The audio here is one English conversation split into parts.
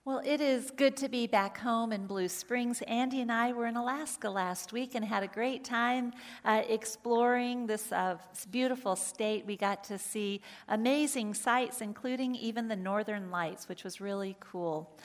Well, it is good to be back home in Blue Springs. Andy and I were in Alaska last week and had a great time exploring this beautiful state. We got to see amazing sights, including even the Northern Lights, which was really cool.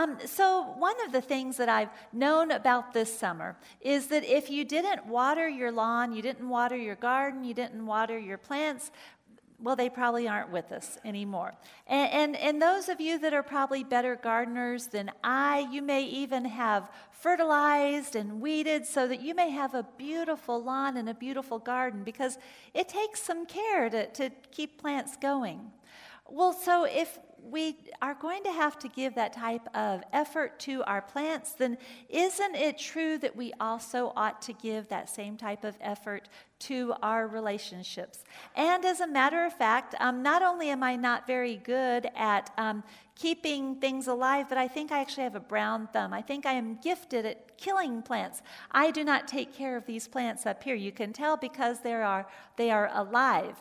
So one of the things that I've known about this summer is that if you didn't water your lawn, you didn't water your garden, you didn't water your plants, well, they probably aren't with us anymore. And those of you that are probably better gardeners than I, you may even have fertilized and weeded so that you may have a beautiful lawn and a beautiful garden, because it takes some care to keep plants going. Well, so if we are going to have to give that type of effort to our plants, then isn't it true that we also ought to give that same type of effort to our relationships? And as a matter of fact, not only am I not very good at keeping things alive, but I think I actually have a brown thumb. I think I am gifted at killing plants. I do not take care of these plants up here. You can tell because they are alive.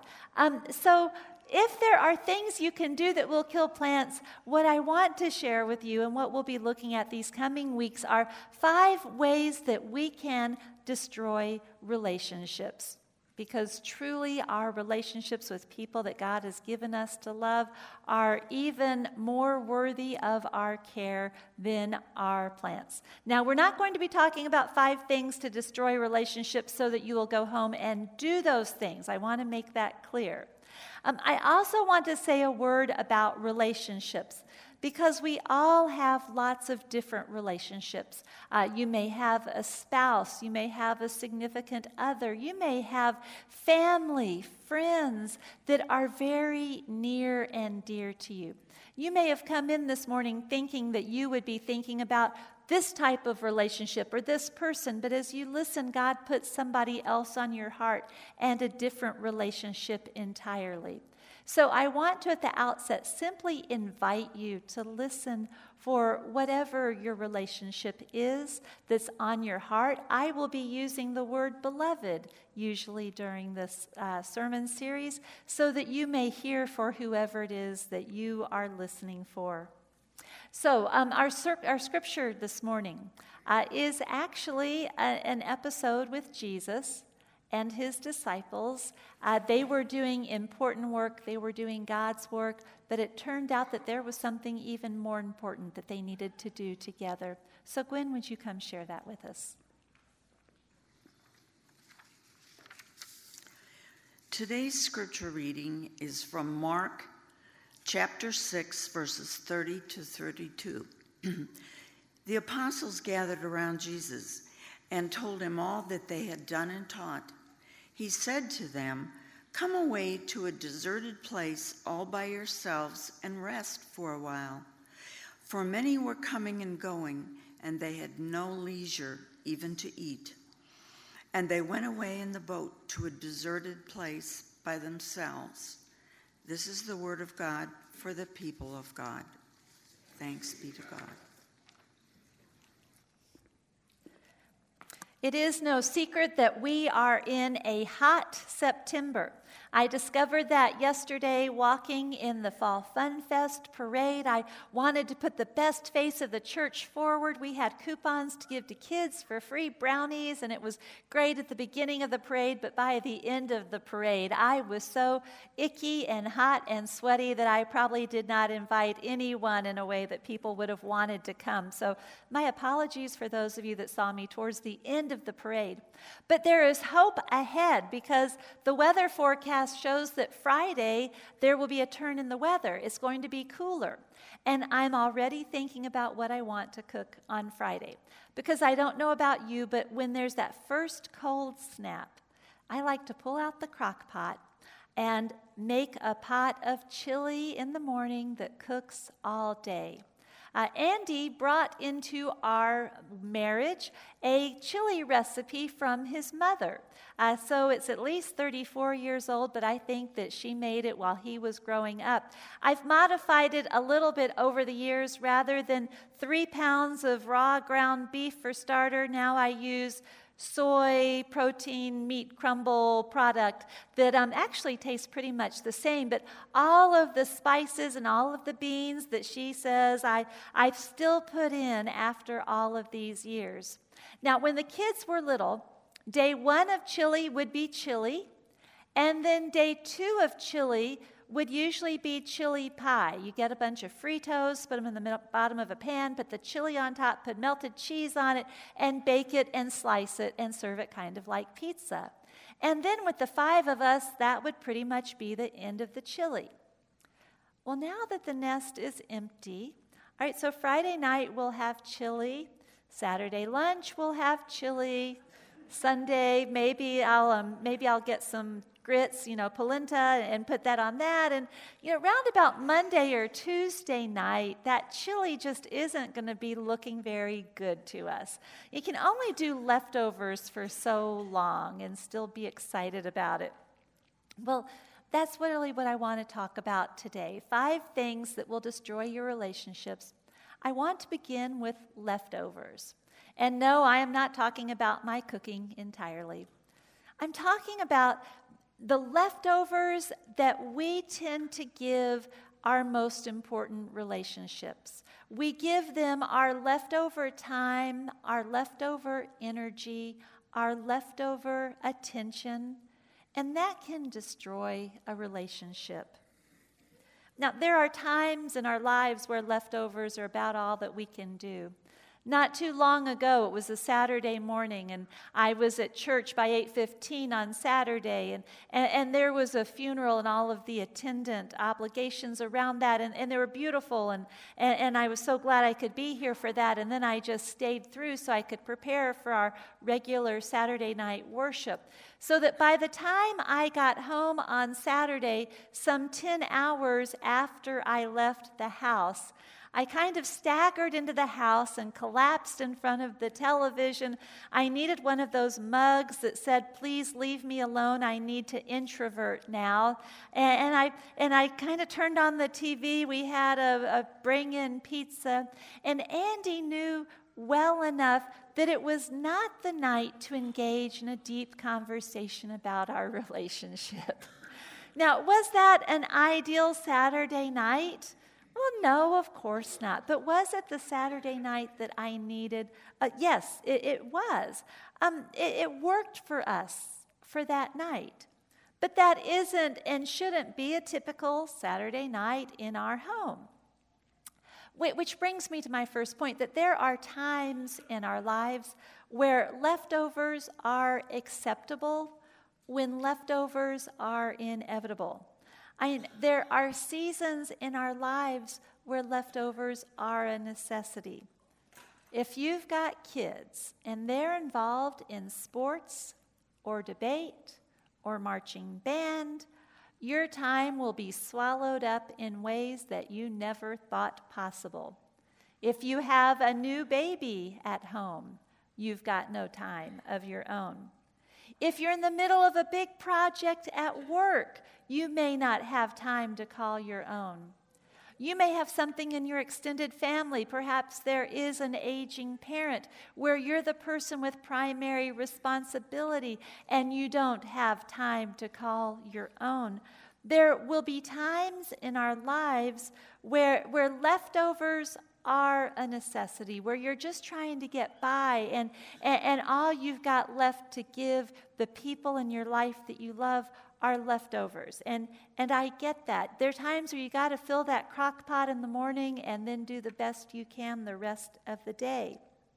So if there are things you can do that will kill plants, what I want to share with you and what we'll be looking at these coming weeks are 5 ways that we can destroy relationships. Because truly our relationships with people that God has given us to love are even more worthy of our care than our plants. Now, we're not going to be talking about 5 things to destroy relationships so that you will go home and do those things. I want to make that clear. I also want to say a word about relationships, because we all have lots of different relationships. You may have a spouse, you may have a significant other, you may have family, friends that are very near and dear to you. You may have come in this morning thinking that you would be thinking about this type of relationship or this person, but as you listen, God puts somebody else on your heart and a different relationship entirely. So I want to, at the outset, simply invite you to listen for whatever your relationship is that's on your heart. I will be using the word beloved usually during this sermon series so that you may hear for whoever it is that you are listening for. So our scripture this morning is actually an episode with Jesus and his disciples. They were doing important work. They were doing God's work. But it turned out that there was something even more important that they needed to do together. So Gwen, would you come share that with us? Today's scripture reading is from Mark chapter 6, verses 30 to 32. The apostles gathered around Jesus and told him all that they had done and taught. He said to them, "Come away to a deserted place all by yourselves and rest for a while." For many were coming and going, and they had no leisure even to eat. And they went away in the boat to a deserted place by themselves. This is the word of God for the people of God. Thanks be to God. It is no secret that we are in a hot September. I discovered that yesterday walking in the Fall Fun Fest parade. I wanted to put the best face of the church forward. We had coupons to give to kids for free brownies, and it was great at the beginning of the parade, but by the end of the parade, I was so icky and hot and sweaty that I probably did not invite anyone in a way that people would have wanted to come. So my apologies for those of you that saw me towards the end of the parade. But there is hope ahead, because the weather forecast shows that Friday there will be a turn in the weather. It's going to be cooler. And I'm already thinking about what I want to cook on Friday. Because I don't know about you, but when there's that first cold snap, I like to pull out the crock pot and make a pot of chili in the morning that cooks all day. Andy brought into our marriage a chili recipe from his mother. So it's at least 34 years old, but I think that she made it while he was growing up. I've modified it a little bit over the years. Rather than 3 pounds of raw ground beef for starter, now I use soy protein meat crumble product that actually tastes pretty much the same, but all of the spices and all of the beans that she says I've still put in after all of these years. Now, when the kids were little, day 1 of chili would be chili, and then day 2 of chili would usually be chili pie. You get a bunch of Fritos, put them in the bottom of a pan, put the chili on top, put melted cheese on it, and bake it and slice it and serve it kind of like pizza. And then with the 5 of us, that would pretty much be the end of the chili. Well, now that the nest is empty, all right, so Friday night we'll have chili. Saturday lunch we'll have chili. Sunday maybe I'll get some grits, polenta, and put that on that. And, round about Monday or Tuesday night, that chili just isn't going to be looking very good to us. You can only do leftovers for so long and still be excited about it. Well, that's really what I want to talk about today. 5 things that will destroy your relationships. I want to begin with leftovers. And no, I am not talking about my cooking entirely. I'm talking about the leftovers that we tend to give our most important relationships. We give them our leftover time, our leftover energy, our leftover attention, and that can destroy a relationship. Now, there are times in our lives where leftovers are about all that we can do. Not too long ago, it was a Saturday morning, and I was at church by 8:15 on Saturday, and there was a funeral and all of the attendant obligations around that, and they were beautiful, and I was so glad I could be here for that, and then I just stayed through so I could prepare for our regular Saturday night worship, so that by the time I got home on Saturday, some 10 hours after I left the house, I kind of staggered into the house and collapsed in front of the television. I needed one of those mugs that said, "Please leave me alone. I need to introvert now." And I kind of turned on the TV. We had a bring-in pizza. And Andy knew well enough that it was not the night to engage in a deep conversation about our relationship. Now, was that an ideal Saturday night? Well, no, of course not. But was it the Saturday night that I needed? Yes, it was. It worked for us for that night. But that isn't and shouldn't be a typical Saturday night in our home. Which brings me to my first point, that there are times in our lives where leftovers are acceptable when leftovers are inevitable. There are seasons in our lives where leftovers are a necessity. If you've got kids and they're involved in sports or debate or marching band, your time will be swallowed up in ways that you never thought possible. If you have a new baby at home, you've got no time of your own. If you're in the middle of a big project at work, you may not have time to call your own. You may have something in your extended family. Perhaps there is an aging parent where you're the person with primary responsibility and you don't have time to call your own. There will be times in our lives where leftovers are a necessity, where you're just trying to get by and all you've got left to give the people in your life that you love are leftovers. And I get that. There are times where you got to fill that crock pot in the morning and then do the best you can the rest of the day.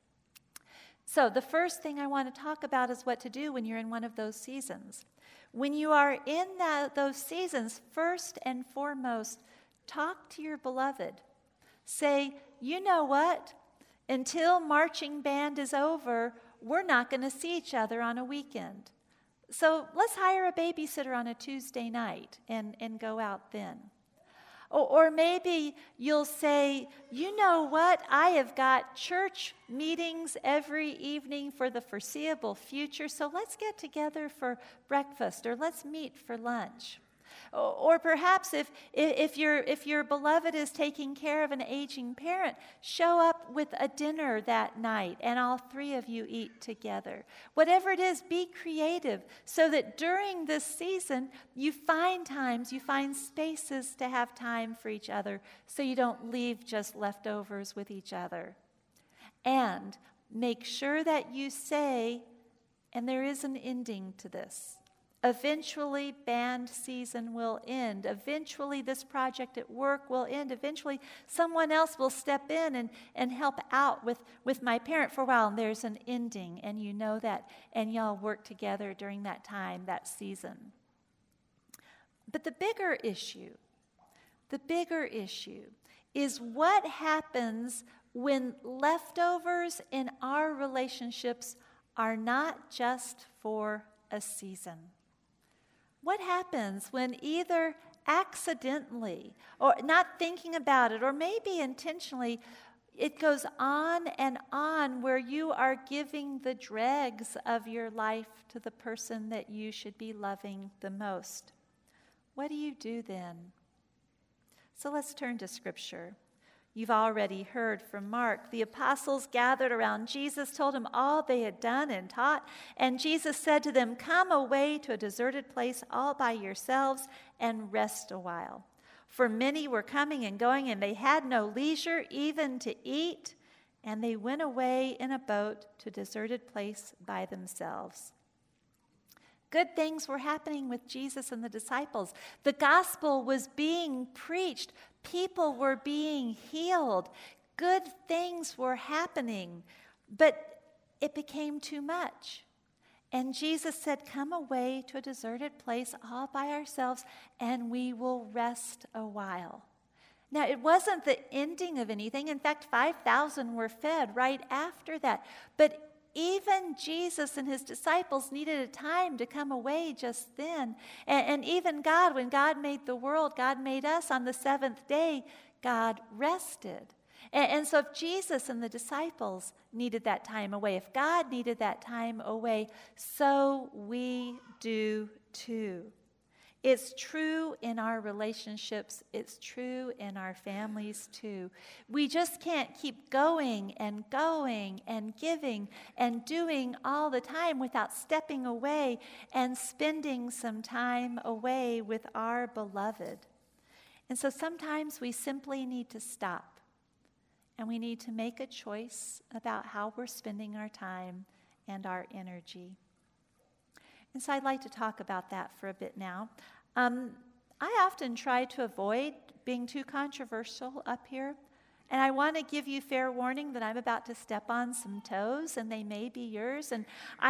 So the first thing I want to talk about is what to do when you're in one of those seasons. When you are in those seasons, first and foremost, talk to your beloved. Say, you know what? Until marching band is over, we're not going to see each other on a weekend. So let's hire a babysitter on a Tuesday night and go out then. Or maybe you'll say, you know what? I have got church meetings every evening for the foreseeable future, so let's get together for breakfast or let's meet for lunch. Or perhaps if your beloved is taking care of an aging parent, show up with a dinner that night and all three of you eat together. Whatever it is, be creative so that during this season you find spaces to have time for each other so you don't leave just leftovers with each other. And make sure that you say, and there is an ending to this. Eventually, band season will end. Eventually, this project at work will end. Eventually, someone else will step in and help out with my parent for a while. And there's an ending, and you know that. And y'all work together during that time, that season. But the bigger issue is what happens when leftovers in our relationships are not just for a season. What happens when either accidentally or not thinking about it or maybe intentionally, it goes on and on where you are giving the dregs of your life to the person that you should be loving the most? What do you do then? So let's turn to Scripture. You've already heard from Mark. The apostles gathered around Jesus, told him all they had done and taught. And Jesus said to them, "Come away to a deserted place all by yourselves and rest a while." For many were coming and going, and they had no leisure even to eat. And they went away in a boat to a deserted place by themselves. Good things were happening with Jesus and the disciples. The gospel was being preached. People were being healed. Good things were happening. But it became too much. And Jesus said, "Come away to a deserted place all by ourselves, and we will rest a while." Now, it wasn't the ending of anything. In fact, 5,000 were fed right after that. But even Jesus and his disciples needed a time to come away just then. And even God, when God made the world, God made us on the seventh day, God rested. And so if Jesus and the disciples needed that time away, if God needed that time away, so we do too. It's true in our relationships. It's true in our families too. We just can't keep going and giving and doing all the time without stepping away and spending some time away with our beloved. And so sometimes we simply need to stop, and we need to make a choice about how we're spending our time and our energy. And so I'd like to talk about that for a bit now. I often try to avoid being too controversial up here. And I want to give you fair warning that I'm about to step on some toes, and they may be yours. And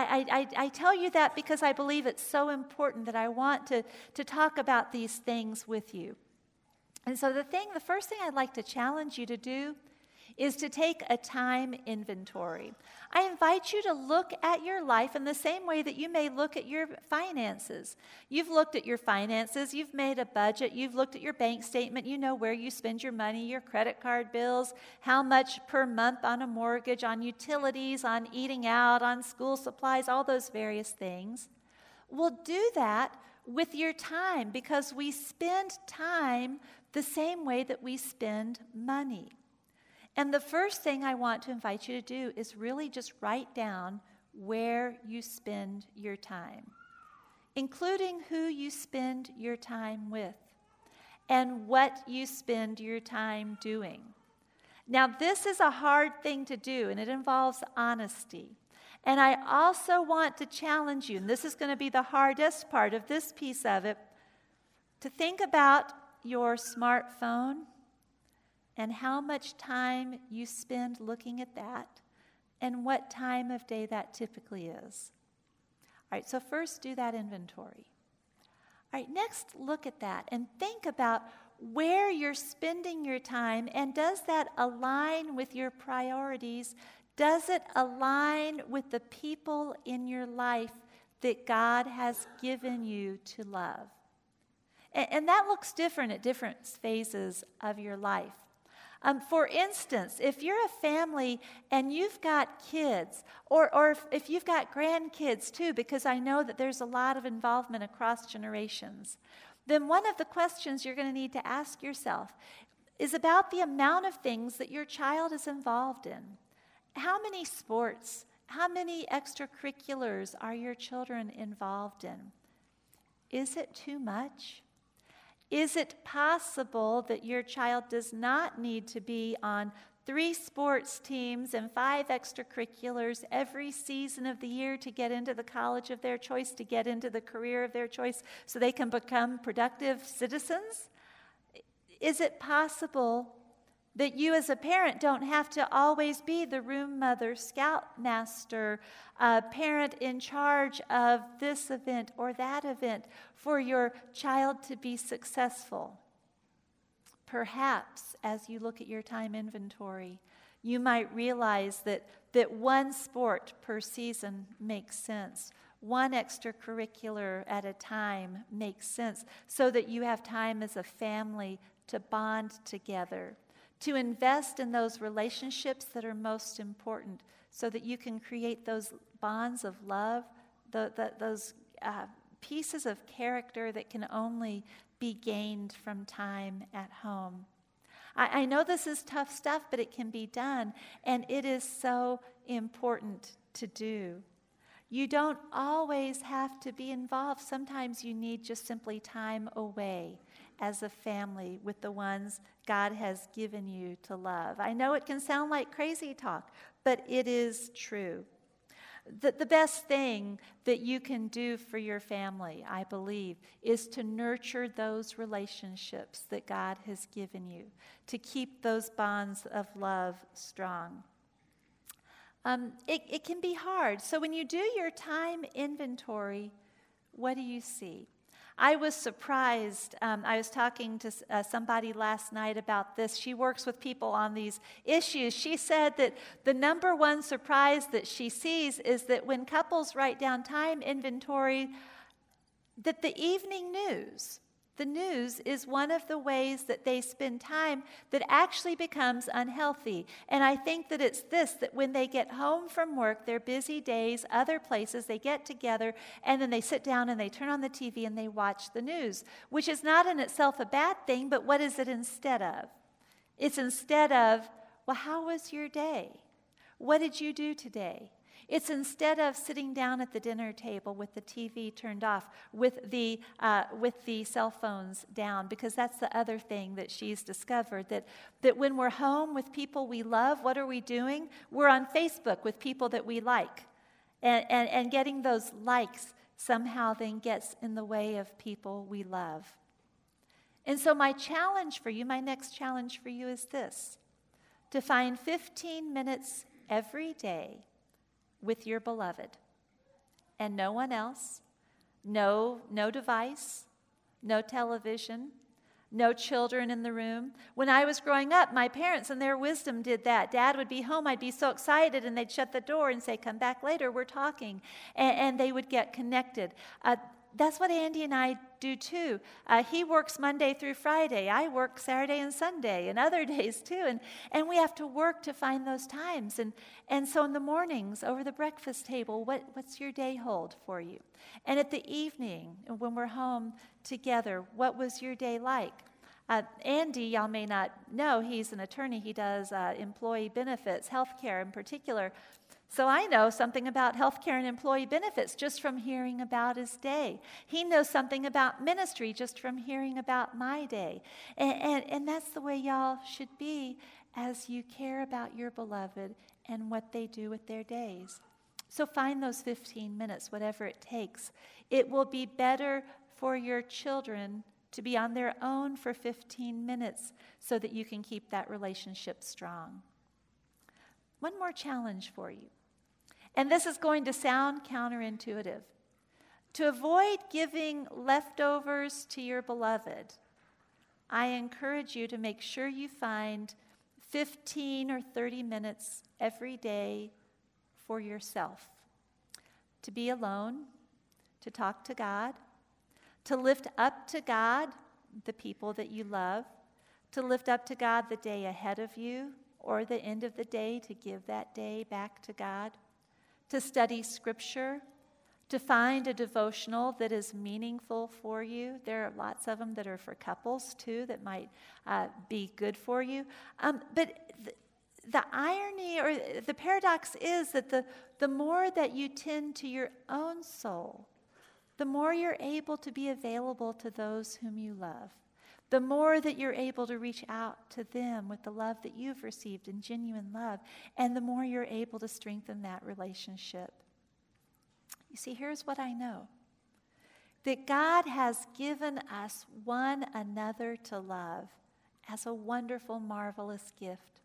I tell you that because I believe it's so important that I want to talk about these things with you. And so the first thing I'd like to challenge you to do is to take a time inventory. I invite you to look at your life in the same way that you may look at your finances. You've looked at your finances, you've made a budget, you've looked at your bank statement, you know where you spend your money, your credit card bills, how much per month on a mortgage, on utilities, on eating out, on school supplies, all those various things. We'll do that with your time because we spend time the same way that we spend money. And the first thing I want to invite you to do is really just write down where you spend your time, including who you spend your time with and what you spend your time doing. Now, this is a hard thing to do, and it involves honesty. And I also want to challenge you, and this is going to be the hardest part of this piece of it, to think about your smartphone and how much time you spend looking at that, and what time of day that typically is. All right, so first do that inventory. All right, next look at that and think about where you're spending your time, and does that align with your priorities? Does it align with the people in your life that God has given you to love? And that looks different at different phases of your life. For instance, if you're a family and you've got kids, or if you've got grandkids too, because I know that there's a lot of involvement across generations, then one of the questions you're going to need to ask yourself is about the amount of things that your child is involved in. How many sports, how many extracurriculars are your children involved in? Is it too much? Is it possible that your child does not need to be on 3 sports teams and 5 extracurriculars every season of the year to get into the college of their choice, to get into the career of their choice, so they can become productive citizens? Is it possible that you as a parent don't have to always be the room mother, scoutmaster, parent in charge of this event or that event for your child to be successful? Perhaps as you look at your time inventory, you might realize that one sport per season makes sense. One extracurricular at a time makes sense, so that you have time as a family to bond together, to invest in those relationships that are most important, so that you can create those bonds of love, those pieces of character that can only be gained from time at home. I know this is tough stuff, but it can be done, and it is so important to do. You don't always have to be involved. Sometimes you need just simply time away as a family with the ones God has given you to love. I know it can sound like crazy talk, but it is true. The best thing that you can do for your family, I believe, is to nurture those relationships that God has given you, to keep those bonds of love strong. It can be hard. So when you do your time inventory, what do you see? I was surprised. I was talking to somebody last night about this. She works with people on these issues. She said that the number one surprise that she sees is that when couples write down time inventory, that the evening news, the news is one of the ways that they spend time that actually becomes unhealthy. And I think that it's this, that when they get home from work, their busy days, other places, they get together, and then they sit down and they turn on the TV and they watch the news, which is not in itself a bad thing, but what is it instead of? It's instead of, well, how was your day? What did you do today? It's instead of sitting down at the dinner table with the TV turned off, with the cell phones down, because that's the other thing that she's discovered, that when we're home with people we love, what are we doing? We're on Facebook with people that we like. And getting those likes somehow then gets in the way of people we love. And so my next challenge for you is this: to find 15 minutes every day with your beloved, and no one else, no device, no television, no children in the room. When I was growing up, my parents in their wisdom did that. Dad would be home, I'd be so excited, and they'd shut the door and say, come back later, we're talking, and they would get connected. That's what Andy and I do too. He works Monday through Friday. I work Saturday and Sunday and other days too. And we have to work to find those times. And so in the mornings over the breakfast table, what's your day hold for you? And at the evening, when we're home together, what was your day like? Andy, y'all may not know, he's an attorney. He does employee benefits, healthcare in particular. So I know something about healthcare and employee benefits just from hearing about his day. He knows something about ministry just from hearing about my day. And that's the way y'all should be as you care about your beloved and what they do with their days. So find those 15 minutes, whatever it takes. It will be better for your children to be on their own for 15 minutes so that you can keep that relationship strong. One more challenge for you. And this is going to sound counterintuitive. To avoid giving leftovers to your beloved, I encourage you to make sure you find 15 or 30 minutes every day for yourself. To be alone, to talk to God, to lift up to God the people that you love, to lift up to God the day ahead of you or the end of the day, to give that day back to God, to study Scripture, to find a devotional that is meaningful for you. There are lots of them that are for couples, too, that might be good for you. But the irony or the paradox is that the more that you tend to your own soul, the more you're able to be available to those whom you love. The more that you're able to reach out to them with the love that you've received in genuine love, and the more you're able to strengthen that relationship. You see, here's what I know. That God has given us one another to love as a wonderful, marvelous gift.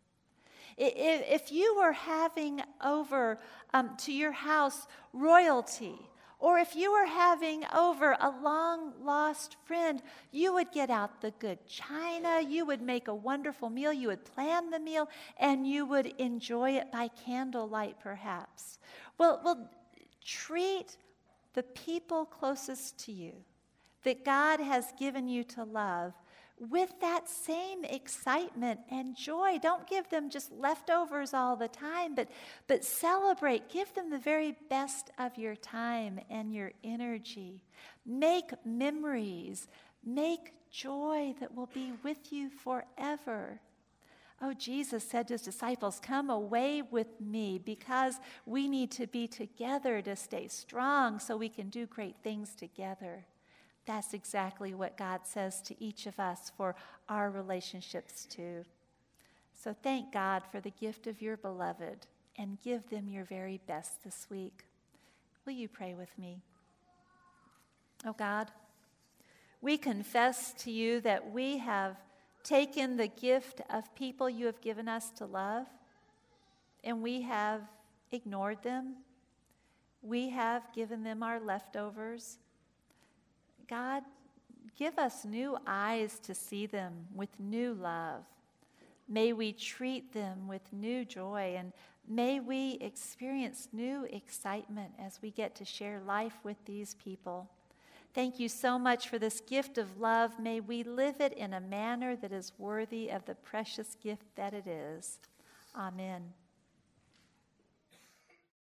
If you were having over to your house royalty, or if you were having over a long-lost friend, you would get out the good china, you would make a wonderful meal, you would plan the meal, and you would enjoy it by candlelight, perhaps. Well, treat the people closest to you that God has given you to love with that same excitement and joy. Don't give them just leftovers all the time, but celebrate. Give them the very best of your time and your energy. Make memories. Make joy that will be with you forever. Oh, Jesus said to his disciples, "Come away with me," because we need to be together to stay strong so we can do great things together. That's exactly what God says to each of us for our relationships too. So thank God for the gift of your beloved and give them your very best this week. Will you pray with me? Oh God, we confess to you that we have taken the gift of people you have given us to love, and we have ignored them. We have given them our leftovers. God, give us new eyes to see them with new love. May we treat them with new joy, and may we experience new excitement as we get to share life with these people. Thank you so much for this gift of love. May we live it in a manner that is worthy of the precious gift that it is. Amen.